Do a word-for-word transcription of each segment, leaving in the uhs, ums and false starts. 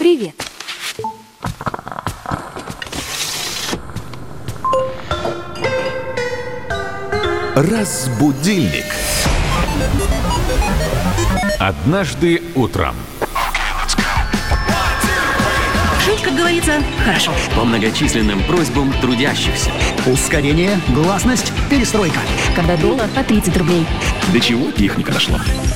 Привет! Разбудильник. Однажды утром. Жить, как говорится, хорошо. По многочисленным просьбам трудящихся. Ускорение, гласность, перестройка. Когда доллар по тридцать рублей. До чего техника дошла?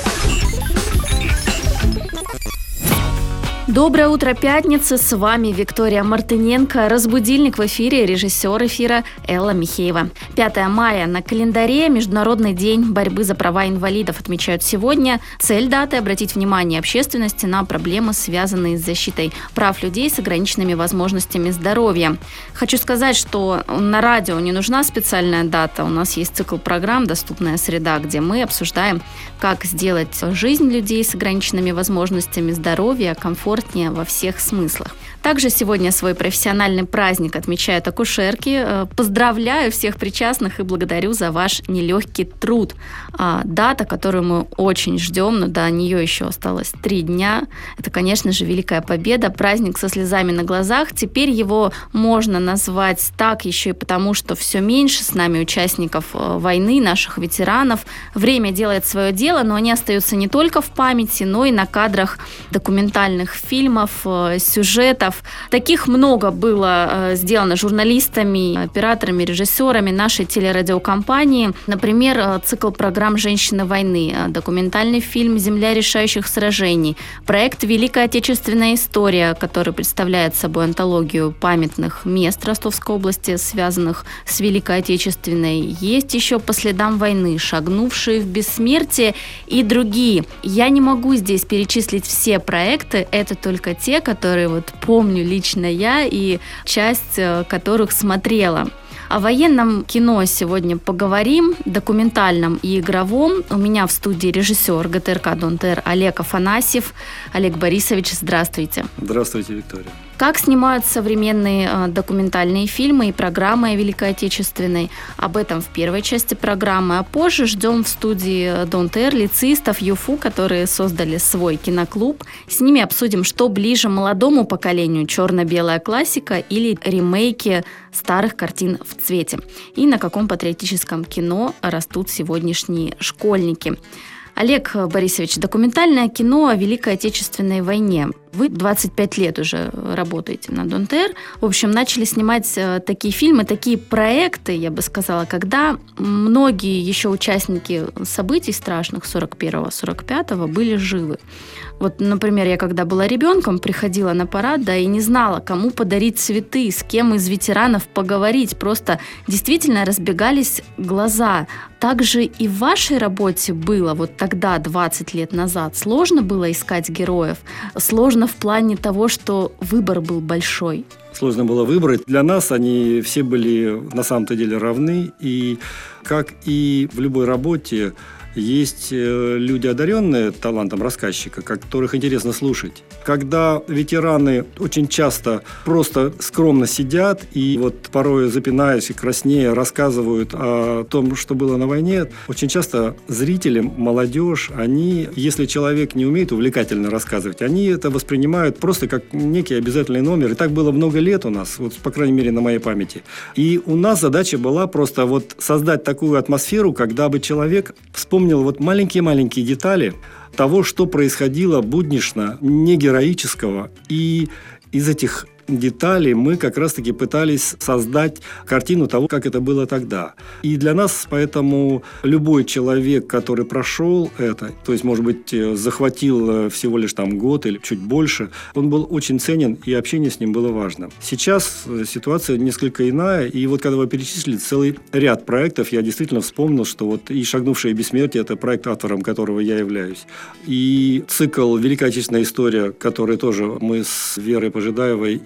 Доброе утро, пятница. С вами Виктория Мартыненко. Разбудильник в эфире, режиссер эфира Элла Михеева. пятое мая на календаре. Международный день борьбы за права инвалидов отмечают сегодня. Цель даты – обратить внимание общественности на проблемы, связанные с защитой прав людей с ограниченными возможностями здоровья. Хочу сказать, что на радио не нужна специальная дата. У нас есть цикл программ «Доступная среда», где мы обсуждаем, как сделать жизнь людей с ограниченными возможностями здоровья комфортнее во всех смыслах. Также сегодня свой профессиональный праздник отмечают акушерки. Поздравляю всех причастных и благодарю за ваш нелегкий труд. Дата, которую мы очень ждем, но до нее еще осталось три дня. Это, конечно же, Великая Победа, праздник со слезами на глазах. Теперь его можно назвать так еще и потому, что все меньше с нами участников войны, наших ветеранов. Время делает свое дело, но они остаются не только в памяти, но и на кадрах документальных фильмов, сюжетов. Таких много было сделано журналистами, операторами, режиссерами нашей телерадиокомпании. Например, цикл программ «Женщины войны», документальный фильм «Земля решающих сражений», проект «Великая Отечественная история», который представляет собой антологию памятных мест Ростовской области, связанных с Великой Отечественной. Есть еще «По следам войны», «Шагнувшие в бессмертие» и другие. Я не могу здесь перечислить все проекты, это только те, которые вот помню лично я и часть которых смотрела. О военном кино сегодня поговорим, документальном и игровом. У меня в студии режиссер ГТРК «Дон-Тер» Олег Афанасьев. Олег Борисович, здравствуйте. Здравствуйте, Виктория. Как снимают современные э, документальные фильмы и программы о Великой Отечественной? Об этом в первой части программы. А позже ждем в студии «Дон-Тер» лицеистов ЮФУ, которые создали свой киноклуб. С ними обсудим, что ближе молодому поколению – черно-белая классика или ремейки старых картин в цвете. И на каком патриотическом кино растут сегодняшние школьники. Олег Борисович, документальное кино о Великой Отечественной войне. Вы двадцать пять лет уже работаете на Дон-Тер. В общем, начали снимать такие фильмы, такие проекты, я бы сказала, когда многие еще участники событий страшных сорок первого сорок пятого были живы. Вот, например, я когда была ребенком, приходила на парад, да, и не знала, кому подарить цветы, с кем из ветеранов поговорить. Просто действительно разбегались глаза. Также и в вашей работе было вот тогда, двадцать лет назад, сложно было искать героев? Сложно в плане того, что выбор был большой? Сложно было выбрать. Для нас они все были на самом-то деле равны. И как и в любой работе, есть люди, одаренные талантом рассказчика, которых интересно слушать. Когда ветераны очень часто просто скромно сидят и вот порой, запинаясь и краснея, рассказывают о том, что было на войне, очень часто зрители, молодежь, они, если человек не умеет увлекательно рассказывать, они это воспринимают просто как некий обязательный номер. И так было много лет у нас, вот, по крайней мере, на моей памяти. И у нас задача была просто вот создать такую атмосферу, когда бы человек вспомнил вот маленькие-маленькие детали того, что происходило буднично, не героического. И из этих деталей мы как раз-таки пытались создать картину того, как это было тогда. И для нас поэтому любой человек, который прошел это, то есть, может быть, захватил всего лишь там год или чуть больше, он был очень ценен, и общение с ним было важно. Сейчас ситуация несколько иная, и вот когда вы перечислили целый ряд проектов, я действительно вспомнил, что вот и «Шагнувшие в бессмертие» – это проект, автором которого я являюсь, и цикл «Великая Отечественная история», который тоже мы с Верой Пожидаевой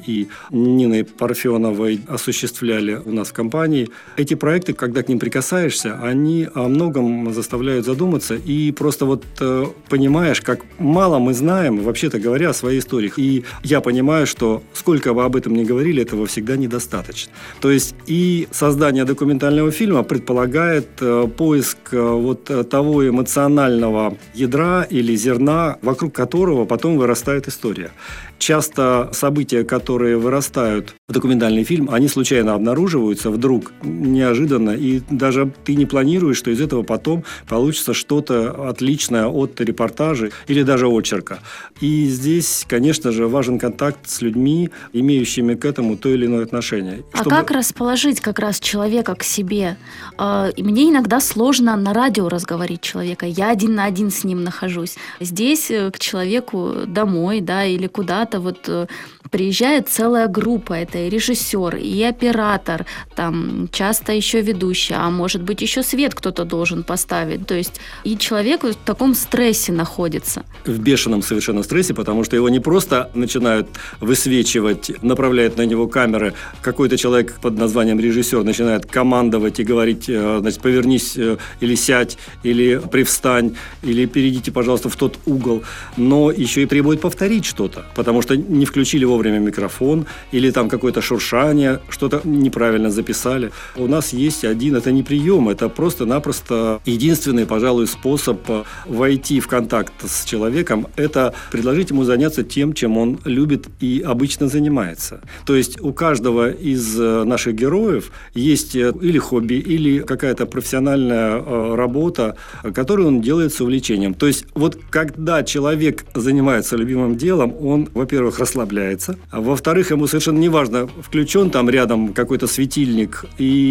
и Ниной Парфеновой осуществляли у нас в компании. Эти проекты, когда к ним прикасаешься, они о многом заставляют задуматься, и просто вот э, понимаешь, как мало мы знаем, вообще-то говоря, о своей истории. И я понимаю, что сколько бы об этом ни говорили, этого всегда недостаточно. То есть и создание документального фильма предполагает э, поиск э, вот э, того эмоционального ядра или зерна, вокруг которого потом вырастает история. Часто события, которые вырастают в документальный фильм, они случайно обнаруживаются вдруг, неожиданно, и даже ты не планируешь, что из этого потом получится что-то отличное от репортажа или даже очерка. И здесь, конечно же, важен контакт с людьми, имеющими к этому то или иное отношение. А Чтобы... как расположить как раз человека к себе? Мне иногда сложно на радио разговорить человека. Я один на один с ним нахожусь. Здесь к человеку домой, да, или куда-то вот приезжает целая группа. Это и режиссер, и оператор, там часто еще ведущий, а может быть еще свет кто-то должен поставить. То есть и человек в таком стрессе находится. В бешеном совершенно стрессе, потому что его не просто начинают высвечивать, направляют на него камеры. Какой-то человек под названием режиссер начинает командовать и говорить, значит, повернись или сядь, или привстань, или перейдите, пожалуйста, в тот угол. Но еще и требует повторить что-то, потому что не включили вовремя микрофон, или там какое-то шуршание, что-то неправильно записали. У нас есть один, это не прием, это просто-напросто единственный, пожалуй, способ войти в контакт с человеком, это предложить ему заняться тем, чем он любит и обычно занимается. То есть у каждого из наших героев есть или хобби, или какая-то профессиональная работа, которую он делает с увлечением. То есть вот когда человек занимается любимым делом, он, во-первых, расслабляется, а во-вторых, ему совершенно не важно, включен там рядом какой-то светильник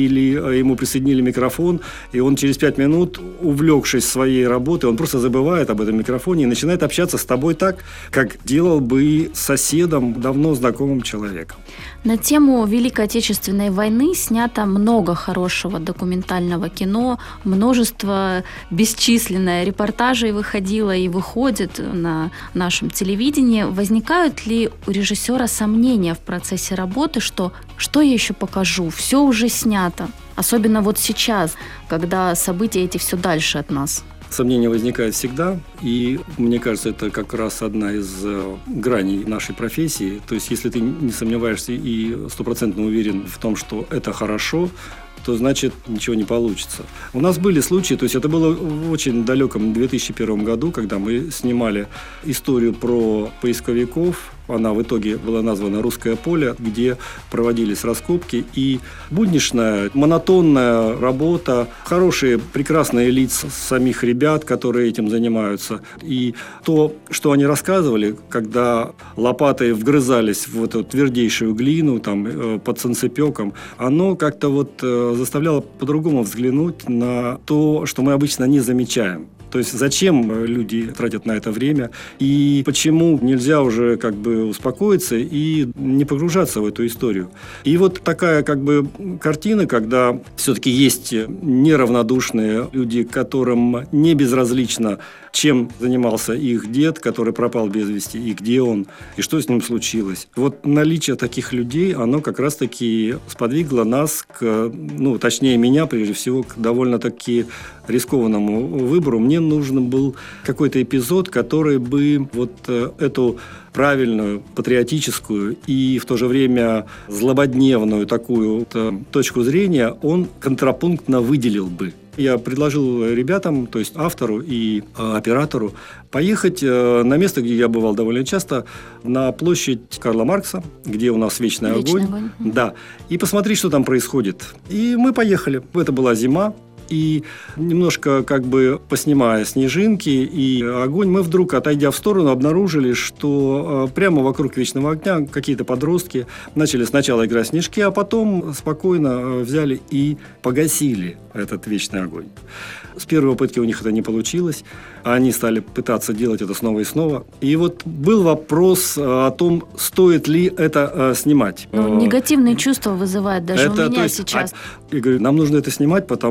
или ему присоединили микрофон, и он через пять минут, увлекшись своей работой, он просто забывает об этом микрофоне и начинает общаться с тобой так, как делал бы с соседом, давно знакомым человеком. На тему Великой Отечественной войны снято много хорошего документального кино, множество, бесчисленное репортажей выходило и выходит на нашем телевидении. Возникают ли у режиссера сомнения в процессе работы, что «что я еще покажу? Все уже снято». Особенно вот сейчас, когда события эти все дальше от нас. Сомнения возникают всегда, и мне кажется, это как раз одна из граней нашей профессии. То есть, если ты не сомневаешься и стопроцентно уверен в том, что это хорошо, то значит ничего не получится. У нас были случаи, то есть это было в очень далеком две тысячи первом году, когда мы снимали историю про поисковиков. Она в итоге была названа «Русское поле», где проводились раскопки. И будничная, монотонная работа, хорошие, прекрасные лица самих ребят, которые этим занимаются. И то, что они рассказывали, когда лопатой вгрызались в эту твердейшую глину там, под санцепёком, оно как-то вот заставляло по-другому взглянуть на то, что мы обычно не замечаем. То есть зачем люди тратят на это время и почему нельзя уже как бы успокоиться и не погружаться в эту историю. И вот такая как бы картина, когда все-таки есть неравнодушные люди, которым не безразлично, чем занимался их дед, который пропал без вести, и где он, и что с ним случилось. Вот наличие таких людей, оно как раз-таки сподвигло нас к, ну, точнее меня, прежде всего, к довольно-таки рискованному выбору. Мне нужен был какой-то эпизод, который бы вот эту правильную, патриотическую и в то же время злободневную такую точку зрения он контрапунктно выделил бы. Я предложил ребятам, то есть автору и э, оператору, поехать э, на место, где я бывал довольно часто, на площадь Карла Маркса, где у нас вечный, Вечный огонь. огонь. Да, и посмотреть, что там происходит. И мы поехали. Это была зима. И немножко как бы поснимая снежинки и огонь, мы вдруг, отойдя в сторону, обнаружили, что прямо вокруг вечного огня какие-то подростки начали сначала играть в снежки, а потом спокойно взяли и погасили этот вечный огонь. С первой попытки у них это не получилось. Они стали пытаться делать это снова и снова. И вот был вопрос о том, стоит ли это э, снимать. Ну, негативные чувства вызывает даже это, у меня есть, сейчас. Я говорю, нам нужно это снимать, потому что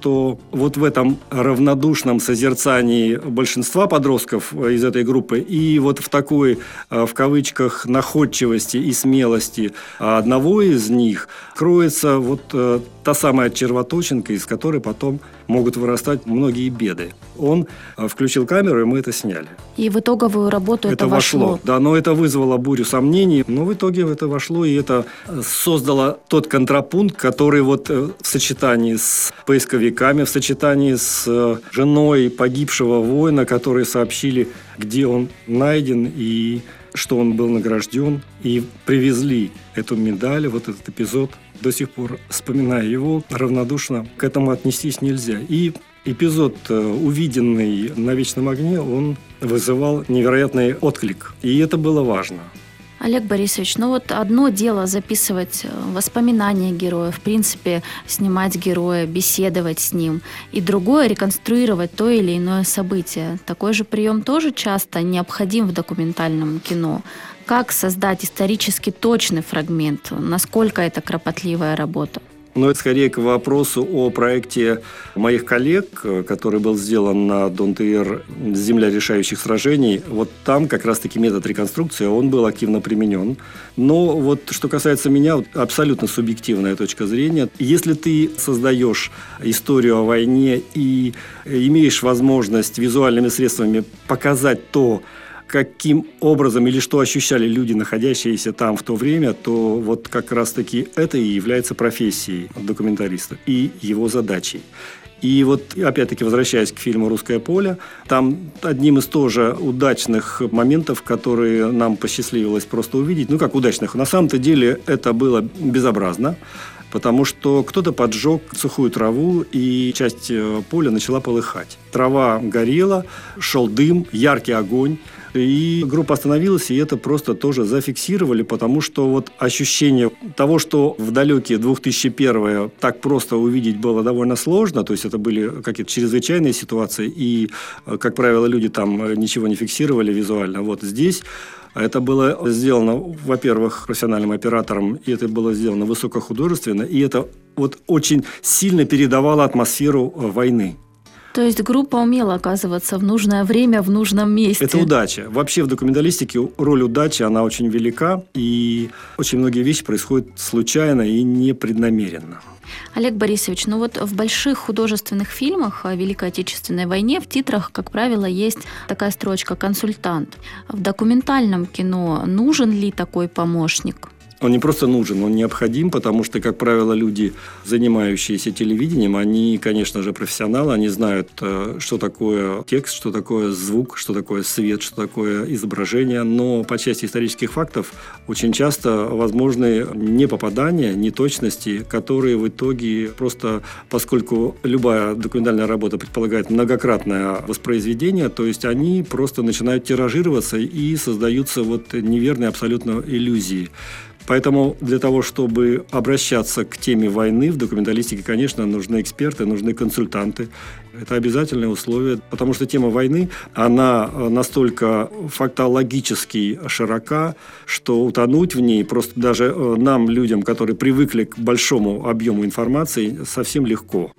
что вот в этом равнодушном созерцании большинства подростков из этой группы и вот в такой, в кавычках, находчивости и смелости одного из них кроется вот та самая червоточинка, из которой потом могут вырастать многие беды. Он включил камеру, и мы это сняли. И в итоговую работу это, это вошло. вошло. Да, но это вызвало бурю сомнений, но в итоге это вошло, и это создало тот контрапункт, который вот в сочетании с поисковиками, в сочетании с женой погибшего воина, которые сообщили, где он найден и что он был награжден, и привезли эту медаль, вот этот эпизод. До сих пор, вспоминая его, равнодушно к этому отнестись нельзя. И эпизод, увиденный на «Вечном огне», он вызывал невероятный отклик. И это было важно. Олег Борисович, ну вот одно дело записывать воспоминания героя, в принципе, снимать героя, беседовать с ним, и другое — реконструировать то или иное событие. Такой же прием тоже часто необходим в документальном кино. Как создать исторически точный фрагмент? Насколько это кропотливая работа? Но это скорее к вопросу о проекте моих коллег, который был сделан на Дон Тэ Эр «Земля решающих сражений». Вот там как раз-таки метод реконструкции, он был активно применен. Но вот что касается меня, абсолютно субъективная точка зрения. Если ты создаешь историю о войне и имеешь возможность визуальными средствами показать то, каким образом или что ощущали люди, находящиеся там в то время, то вот как раз-таки это и является профессией документалиста и его задачей. И вот, опять-таки, возвращаясь к фильму «Русское поле», там одним из тоже удачных моментов, которые нам посчастливилось просто увидеть, ну как удачных, на самом-то деле это было безобразно, потому что кто-то поджег сухую траву, и часть поля начала полыхать. Трава горела, шел дым, яркий огонь. И группа остановилась, и это просто тоже зафиксировали, потому что вот ощущение того, что в далекие две тысячи первые так просто увидеть было довольно сложно, то есть это были какие-то чрезвычайные ситуации, и, как правило, люди там ничего не фиксировали визуально. Вот здесь это было сделано, во-первых, профессиональным оператором, и это было сделано высокохудожественно, и это вот очень сильно передавало атмосферу войны. То есть группа умела оказываться в нужное время, в нужном месте. Это удача. Вообще в документалистике роль удачи, она очень велика, и очень многие вещи происходят случайно и непреднамеренно. Олег Борисович, ну вот в больших художественных фильмах о Великой Отечественной войне в титрах, как правило, есть такая строчка «консультант». В документальном кино нужен ли такой помощник? Он не просто нужен, он необходим, потому что, как правило, люди, занимающиеся телевидением, они, конечно же, профессионалы, они знают, что такое текст, что такое звук, что такое свет, что такое изображение, но по части исторических фактов очень часто возможны непопадания, неточности, которые в итоге просто, поскольку любая документальная работа предполагает многократное воспроизведение, то есть они просто начинают тиражироваться и создаются вот неверные абсолютно иллюзии. Поэтому для того, чтобы обращаться к теме войны в документалистике, конечно, нужны эксперты, нужны консультанты. Это обязательное условие, потому что тема войны, она настолько фактологически широка, что утонуть в ней просто даже нам, людям, которые привыкли к большому объему информации, совсем легко.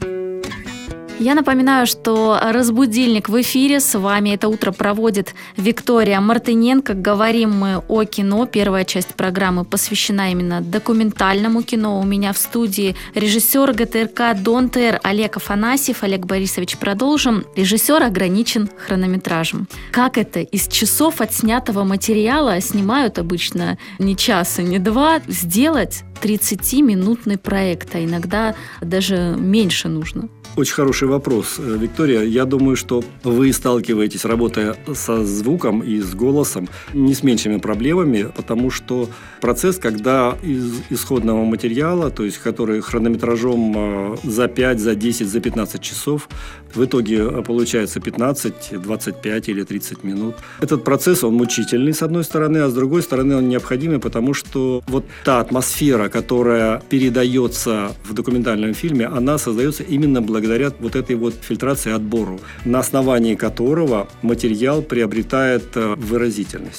Я напоминаю, что «Разбудильник» в эфире. С вами это утро проводит Виктория Мартыненко. Говорим мы о кино. Первая часть программы посвящена именно документальному кино. У меня в студии режиссер Гэ Тэ Эр Ка Дон Тэ Эр Олег Афанасьев. Олег Борисович, продолжим. Режиссер ограничен хронометражем. Как это? Из часов отснятого материала, снимают обычно не час и не два, сделать тридцатиминутный проект, а иногда даже меньше нужно? Очень хороший вопрос, Виктория. Я думаю, что вы сталкиваетесь, работая со звуком и с голосом, не с меньшими проблемами, потому что процесс, когда из исходного материала, то есть который хронометражом за пять, за десять, за пятнадцать часов, в итоге получается пятнадцать, двадцать пять или тридцать минут. Этот процесс, он мучительный, с одной стороны, а с другой стороны, он необходимый, потому что вот та атмосфера, которая передается в документальном фильме, она создается именно благодаря благодаря вот этой вот фильтрации, отбору, на основании которого материал приобретает выразительность.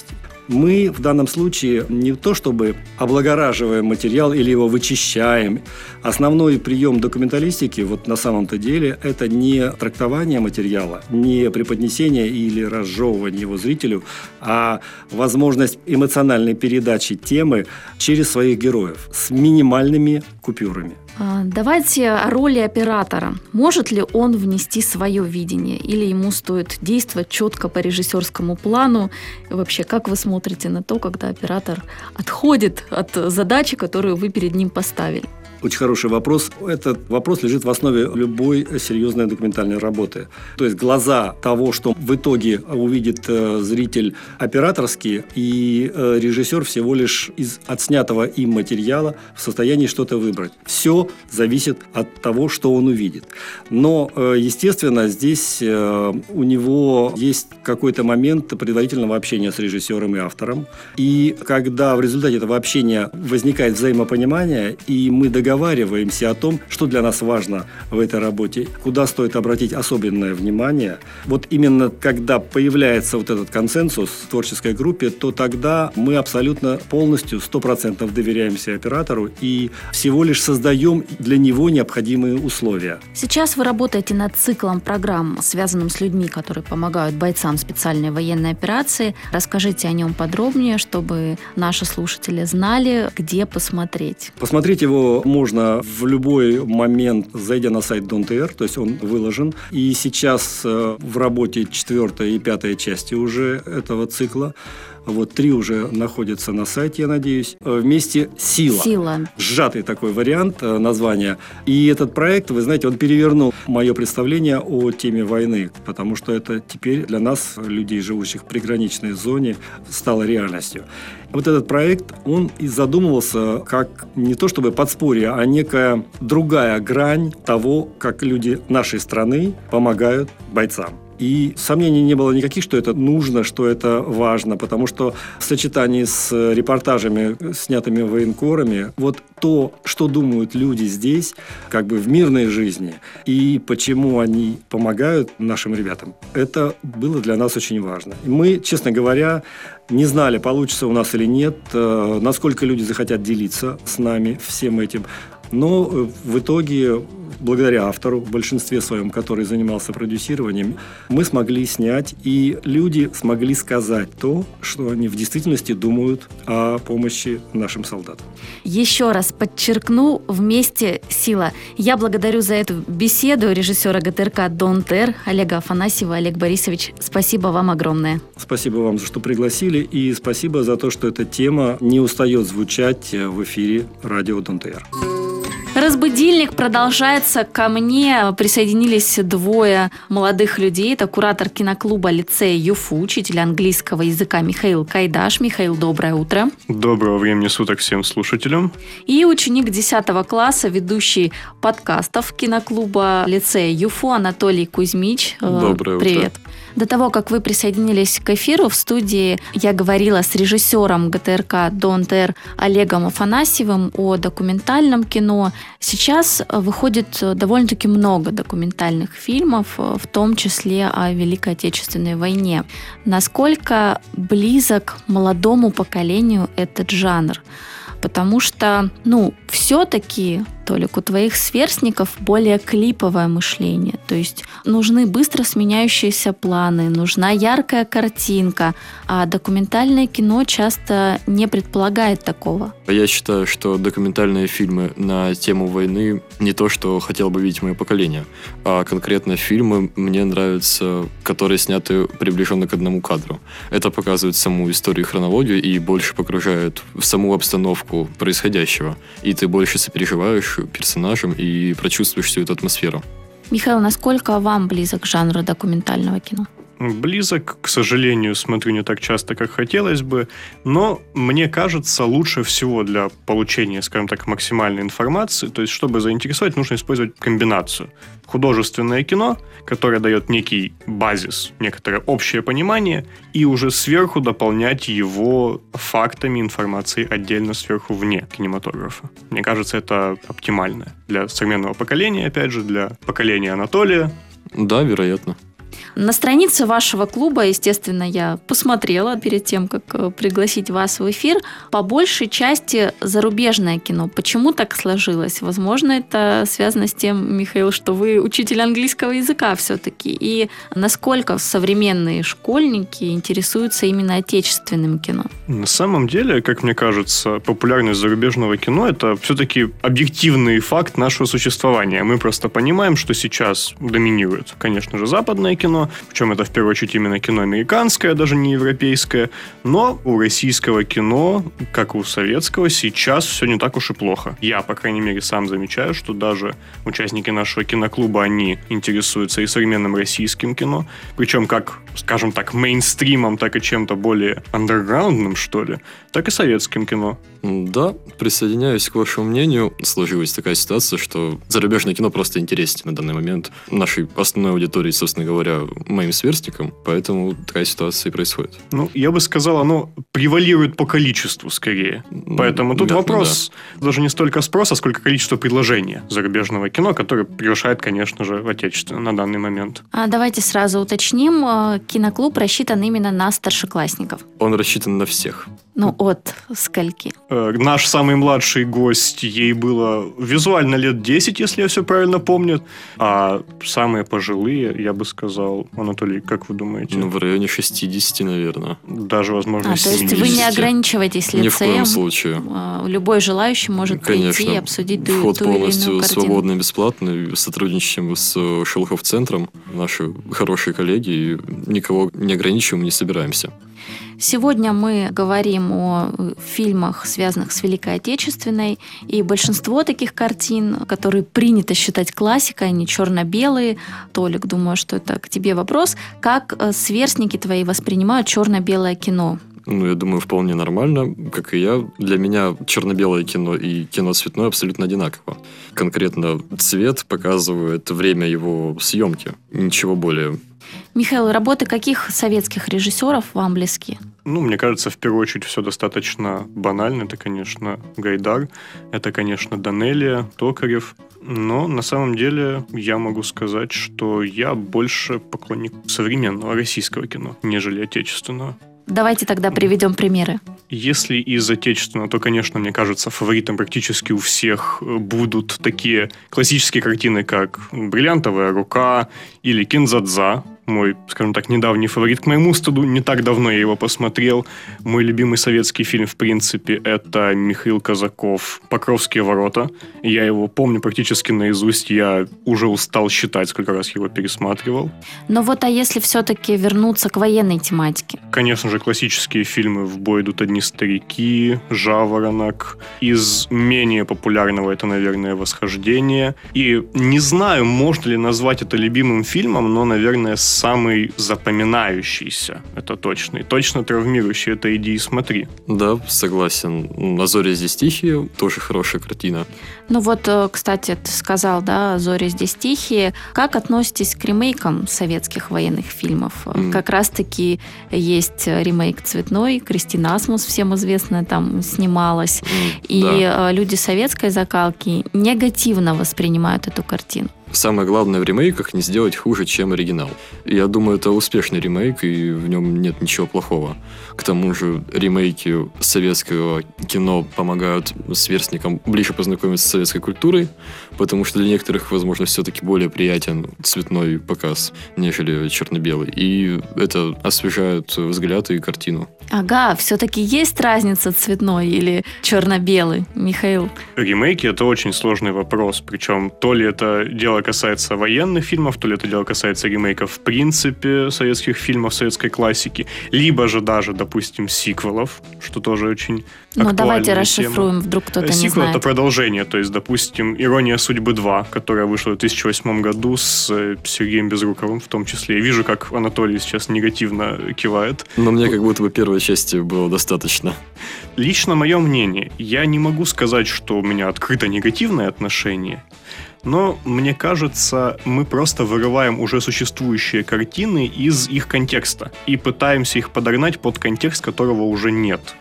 Мы в данном случае не то чтобы облагораживаем материал или его вычищаем. Основной прием документалистики вот на самом-то деле это не трактование материала, не преподнесение или разжевывание его зрителю, а возможность эмоциональной передачи темы через своих героев с минимальными купюрами. Давайте о роли оператора. Может ли он внести свое видение или ему стоит действовать четко по режиссерскому плану? И вообще, как вы смотрите на то, когда оператор отходит от задачи, которую вы перед ним поставили? Очень хороший вопрос. Этот вопрос лежит в основе любой серьезной документальной работы. То есть глаза того, что в итоге увидит э, зритель операторские, и э, режиссер всего лишь из отснятого им материала в состоянии что-то выбрать. Все зависит от того, что он увидит. Но, э, естественно, здесь э, у него есть какой-то момент предварительного общения с режиссером и автором. И когда в результате этого общения возникает взаимопонимание, и мы договариваемся договариваемся о том, что для нас важно в этой работе, куда стоит обратить особенное внимание. Вот именно когда появляется вот этот консенсус в творческой группе, то тогда мы абсолютно полностью, сто процентов доверяемся оператору и всего лишь создаем для него необходимые условия. Сейчас вы работаете над циклом программ, связанным с людьми, которые помогают бойцам специальной военной операции. Расскажите о нем подробнее, чтобы наши слушатели знали, где посмотреть. Посмотреть его можно Можно в любой момент, зайдя на сайт Дон.тр, то есть он выложен. И сейчас в работе четвертая и пятая части уже этого цикла. Вот три уже находятся на сайте, я надеюсь. Вместе «Сила». «Сила». Сжатый такой вариант названия. И этот проект, вы знаете, он перевернул мое представление о теме войны, потому что это теперь для нас, людей, живущих в приграничной зоне, стало реальностью. Вот этот проект, он и задумывался как не то чтобы подспорье, а некая другая грань того, как люди нашей страны помогают бойцам. И сомнений не было никаких, что это нужно, что это важно, потому что в сочетании с репортажами, снятыми военкорами, вот то, что думают люди здесь, как бы в мирной жизни, и почему они помогают нашим ребятам, это было для нас очень важно. И мы, честно говоря, не знали, получится у нас или нет, насколько люди захотят делиться с нами всем этим. Но в итоге, благодаря автору, в большинстве своем, который занимался продюсированием, мы смогли снять, и люди смогли сказать то, что они в действительности думают о помощи нашим солдатам. Еще раз подчеркну, вместе «Сила». Я благодарю за эту беседу режиссера ГТРК Дон.тр Олега Афанасьева. Олег Борисович, спасибо вам огромное. Спасибо вам за что пригласили, и спасибо за то, что эта тема не устает звучать в эфире радио Дон.тр. Разбудильник продолжается. Ко мне присоединились двое молодых людей. Это куратор киноклуба лицея ЮФУ, учитель английского языка Михаил Кайдаш. Михаил, доброе утро. Доброго времени суток всем слушателям. И ученик десятого класса, ведущий подкастов киноклуба лицея ЮФУ Анатолий Кузьмич. Доброе утро. Привет. До того, как вы присоединились к эфиру, в студии я говорила с режиссером ГТРК Дон.тр Олегом Афанасьевым о документальном кино. Сейчас выходит довольно-таки много документальных фильмов, в том числе о Великой Отечественной войне. Насколько близок молодому поколению этот жанр? Потому что, ну, все-таки, Толик, у твоих сверстников более клиповое мышление. То есть нужны быстро сменяющиеся планы, нужна яркая картинка, а документальное кино часто не предполагает такого. Я считаю, что документальные фильмы на тему войны не то, что хотело бы видеть мое поколение, а конкретно фильмы мне нравятся, которые сняты приближенно к одному кадру. Это показывает саму историю и хронологию и больше погружает в саму обстановку происходящего. И ты больше сопереживаешь персонажам и прочувствуешь всю эту атмосферу. Михаил, насколько вам близок жанр документального кино? Близок, к сожалению, смотрю не так часто, как хотелось бы, но мне кажется, лучше всего для получения, скажем так, максимальной информации, то есть, чтобы заинтересовать, нужно использовать комбинацию. Художественное кино, которое дает некий базис, некоторое общее понимание, и уже сверху дополнять его фактами, информацией отдельно сверху вне кинематографа. Мне кажется, это оптимально для современного поколения, опять же, для поколения Анатолия. Да, вероятно. На странице вашего клуба, естественно, я посмотрела перед тем, как пригласить вас в эфир, по большей части зарубежное кино. Почему так сложилось? Возможно, это связано с тем, Михаил, что вы учитель английского языка все-таки. И насколько современные школьники интересуются именно отечественным кино? На самом деле, как мне кажется, популярность зарубежного кино – это все-таки объективный факт нашего существования. Мы просто понимаем, что сейчас доминирует, конечно же, западное кино, причем это в первую очередь именно кино американское, даже не европейское, но у российского кино, как и у советского, сейчас все не так уж и плохо. Я, по крайней мере, сам замечаю, что даже участники нашего киноклуба, они интересуются и современным российским кино, причем как, скажем так, мейнстримом, так и чем-то более андерграундным, что ли, так и советским кино. Да, присоединяюсь к вашему мнению. Сложилась такая ситуация, что зарубежное кино просто интереснее на данный момент нашей основной аудитории, собственно говоря, моим сверстникам, поэтому такая ситуация и происходит. Ну, я бы сказал, оно превалирует по количеству скорее. Поэтому тут Верно, вопрос да. даже не столько спроса, сколько количество предложения зарубежного кино, которое превышает, конечно же, отечественное на данный момент. А давайте сразу уточним, киноклуб рассчитан именно на старшеклассников. Он рассчитан на всех. Ну, от скольки? Э, наш самый младший гость, ей было визуально лет десять, если я все правильно помню. А самые пожилые, я бы сказал, Анатолий, как вы думаете? Ну, в районе шестидесяти, наверное. Даже, возможно, а, семидесяти. То есть вы не ограничиваетесь лицеем? Ни в коем случае. Любой желающий может Конечно. прийти и обсудить ту, Вход ту или иную полностью картину. свободный, бесплатный. Сотрудничаем с Шелухов-центром. Наши хорошие коллеги. И никого не ограничиваем, не собираемся. Сегодня мы говорим о фильмах, связанных с Великой Отечественной, и большинство таких картин, которые принято считать классикой, они черно-белые. Толик, думаю, что это к тебе вопрос. Как сверстники твои воспринимают черно-белое кино? Ну, я думаю, вполне нормально, как и я. Для меня черно-белое кино и кино цветное абсолютно одинаково. Конкретно цвет показывает время его съемки, ничего более. Михаил, работы каких советских режиссеров вам близки? Ну, мне кажется, в первую очередь все достаточно банально. Это, конечно, Гайдар, это, конечно, Данелия, Токарев. Но на самом деле я могу сказать, что я больше поклонник современного российского кино, нежели отечественного. Давайте тогда приведем примеры. Если из отечественного, то, конечно, мне кажется, фаворитом практически у всех будут такие классические картины, как «Бриллиантовая рука» или «Кинзадза». Мой, скажем так, недавний фаворит. К моему стыду, не так давно я его посмотрел. Мой любимый советский фильм, в принципе, это Михаил Казаков «Покровские ворота». Я его помню практически наизусть. Я уже устал считать, сколько раз я его пересматривал. Но вот, а если все-таки вернуться к военной тематике? Конечно же, классические фильмы «В бой идут одни старики», «Жаворонок». Из менее популярного это, наверное, «Восхождение». И не знаю, можно ли назвать это любимым фильмом, но, наверное, самый запоминающийся, это точно. И точно травмирующий, это «Иди и смотри». Да, согласен. «А зори здесь тихие» тоже хорошая картина. Ну вот, кстати, ты сказал, да, «Зори здесь тихие». Как относитесь к ремейкам советских военных фильмов? Mm. Как раз-таки есть ремейк «Цветной», Кристина Асмус, всем известная, там снималась. Mm, и да. Люди советской закалки негативно воспринимают эту картину. Самое главное в ремейках не сделать хуже, чем оригинал. Я думаю, это успешный ремейк, и в нем нет ничего плохого. К тому же ремейки советского кино помогают сверстникам ближе познакомиться с советской культурой, потому что для некоторых, возможно, все-таки более приятен цветной показ, нежели черно-белый. И это освежает взгляд и картину. Ага, все-таки есть разница цветной или черно-белый, Михаил? Ремейки — это очень сложный вопрос. Причем то ли это дело касается военных фильмов, то ли это дело касается ремейков в принципе советских фильмов, советской классики, либо же даже, допустим, сиквелов, что тоже очень ну, актуальная давайте тема. расшифруем, вдруг кто-то не Сиквел — знает. это продолжение, то есть, допустим, «Ирония судьбы два», которая вышла в две тысячи восьмом году с Сергеем Безруковым в том числе. Я вижу, как Анатолий сейчас негативно кивает. Но мне как будто бы первой части было достаточно. Лично мое мнение, я не могу сказать, что у меня открыто негативное отношение, но, мне кажется, мы просто вырываем уже существующие картины из их контекста и пытаемся их подогнать под контекст, которого уже нет.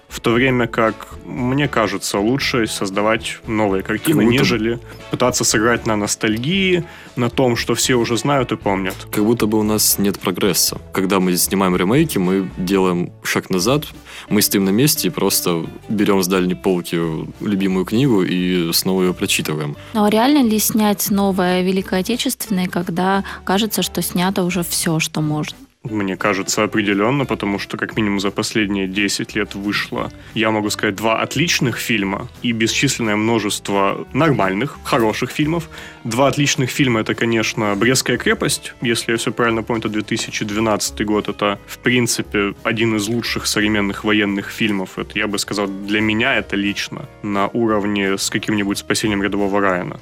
в то время как, мне кажется, лучше создавать новые картины, Как будто- нежели пытаться сыграть на ностальгии, на том, что все уже знают и помнят. Как будто бы у нас нет прогресса. Когда мы снимаем ремейки, мы делаем шаг назад, мы стоим на месте и просто берем с дальней полки любимую книгу и снова ее прочитываем. Но реально ли снять новое Великое Отечественное, когда кажется, что снято уже все, что можно? Мне кажется, определенно, потому что как минимум за последние десять лет вышло, я могу сказать, два отличных фильма и бесчисленное множество нормальных, хороших фильмов. Два отличных фильма — это, конечно, «Брестская крепость», если я все правильно помню, это две тысячи двенадцатый год. Это, в принципе, один из лучших современных военных фильмов. Это, я бы сказал, для меня это лично на уровне с каким-нибудь «Спасением рядового Райана».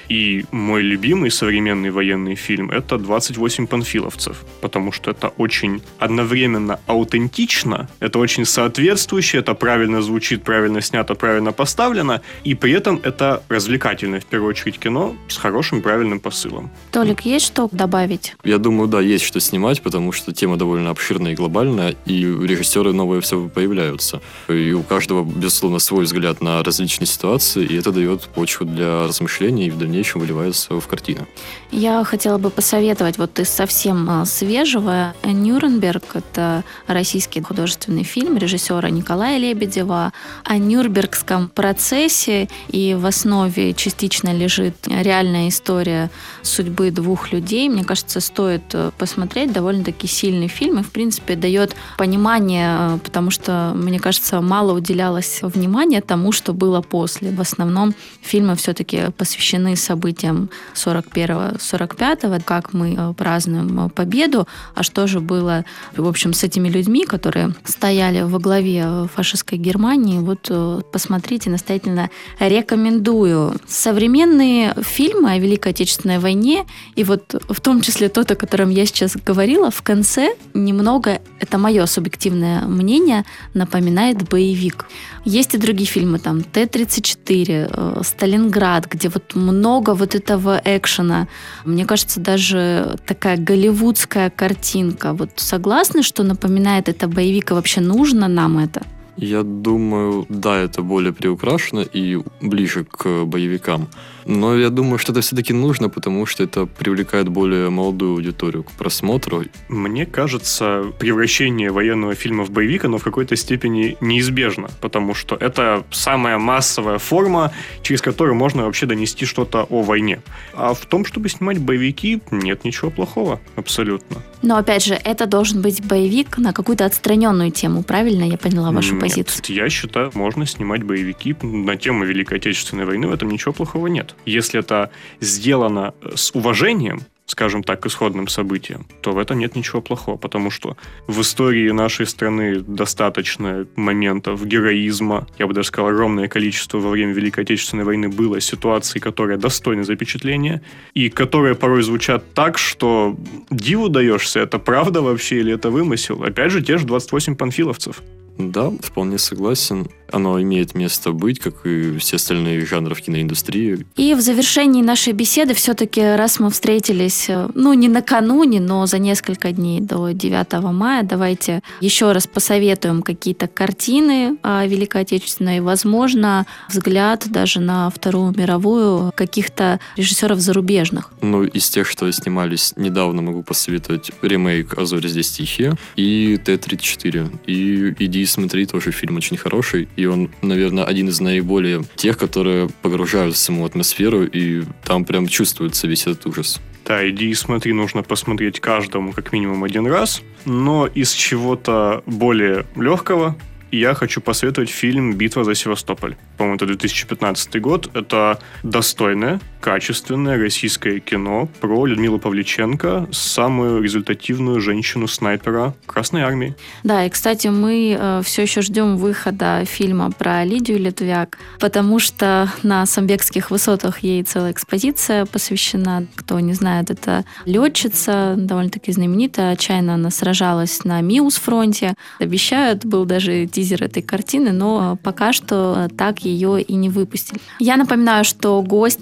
И мой любимый современный военный фильм — это «двадцать восемь панфиловцев», потому что это очень одновременно аутентично, это очень соответствующе, это правильно звучит, правильно снято, правильно поставлено, и при этом это развлекательное, в первую очередь, кино с хорошим, правильным посылом. Толик, есть что добавить? Я думаю, да, есть что снимать, потому что тема довольно обширная и глобальная, и режиссеры новые все появляются. И у каждого, безусловно, свой взгляд на различные ситуации, и это дает почву для размышлений и в дальнейшем выливается в картину. Я хотела бы посоветовать вот из совсем а, свежего «Нюрнберг». Это российский художественный фильм режиссера Николая Лебедева о Нюрнбергском процессе, и в основе частично лежит реальная история судьбы двух людей. Мне кажется, стоит посмотреть. Довольно-таки сильный фильм и, в принципе, дает понимание, потому что, мне кажется, мало уделялось внимания тому, что было после. В основном фильмы все-таки посвящены событиям сорок первого сорок пятого, как мы празднуем победу, а что же было, в общем, с этими людьми, которые стояли во главе фашистской Германии. Вот посмотрите, настоятельно рекомендую. Современные фильмы о Великой Отечественной войне, и вот в том числе тот, о котором я сейчас говорила, в конце немного, это мое субъективное мнение, напоминает боевик. Есть и другие фильмы, там Т тридцать четыре, Сталинград, где вот много вот этого экшена. Мне кажется, даже такая голливудская картинка. Вот согласны, что напоминает это боевик, и вообще нужно нам это? Я думаю, да, это более приукрашено и ближе к боевикам. Но я думаю, что это все-таки нужно, потому что это привлекает более молодую аудиторию к просмотру. Мне кажется, превращение военного фильма в боевик, оно в какой-то степени неизбежно, потому что это самая массовая форма, через которую можно вообще донести что-то о войне. А в том, чтобы снимать боевики, нет ничего плохого, абсолютно. Но, опять же, это должен быть боевик на какую-то отстраненную тему, правильно я поняла вашу Нет, позицию? я считаю, можно снимать боевики на тему Великой Отечественной войны, в этом ничего плохого нет. Если это сделано с уважением, скажем так, к исходным событиям, то в этом нет ничего плохого, потому что в истории нашей страны достаточно моментов героизма, я бы даже сказал, огромное количество во время Великой Отечественной войны было ситуаций, которые достойны запечатления, и которые порой звучат так, что диву даешься, это правда вообще или это вымысел. Опять же, те же двадцать восемь панфиловцев. Да, вполне согласен. Оно имеет место быть, как и все остальные жанры в киноиндустрии. И в завершении нашей беседы все-таки, раз мы встретились, ну, не накануне, но за несколько дней до девятого мая, давайте еще раз посоветуем какие-то картины о Великой Отечественной, возможно, взгляд даже на Вторую мировую каких-то режиссеров зарубежных. Ну, из тех, что снимались недавно, могу посоветовать ремейк «А зори здесь тихие» и Т тридцать четыре. И иди смотри, тоже фильм очень хороший. И он, наверное, один из наиболее тех, которые погружают в саму атмосферу, и там прям чувствуется весь этот ужас. Да, иди и смотри, нужно посмотреть каждому как минимум один раз, но из чего-то более легкого я хочу посоветовать фильм «Битва за Севастополь». По-моему, это две тысячи пятнадцатый год. Это достойное, качественное российское кино про Людмилу Павличенко, самую результативную женщину-снайпера Красной Армии. Да, и, кстати, мы э, все еще ждем выхода фильма про Лидию Литвяк, потому что на Самбекских высотах ей целая экспозиция посвящена. Кто не знает, это летчица, довольно-таки знаменитая. Отчаянно она сражалась на Миус-фронте. Обещают, был даже тизер этой картины, но пока что так ее и не выпустили. Я напоминаю, что гости студии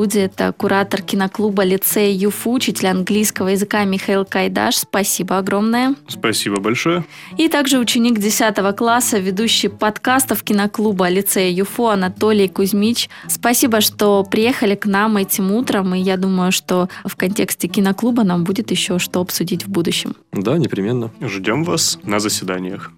студии. Это куратор киноклуба лицея ЮФУ, учитель английского языка Михаил Кайдаш. Спасибо огромное. Спасибо большое. И также ученик десятого класса, ведущий подкастов киноклуба лицея ЮФУ Анатолий Кузьмич. Спасибо, что приехали к нам этим утром. И я думаю, что в контексте киноклуба нам будет еще что обсудить в будущем. Да, непременно. Ждем вас на заседаниях.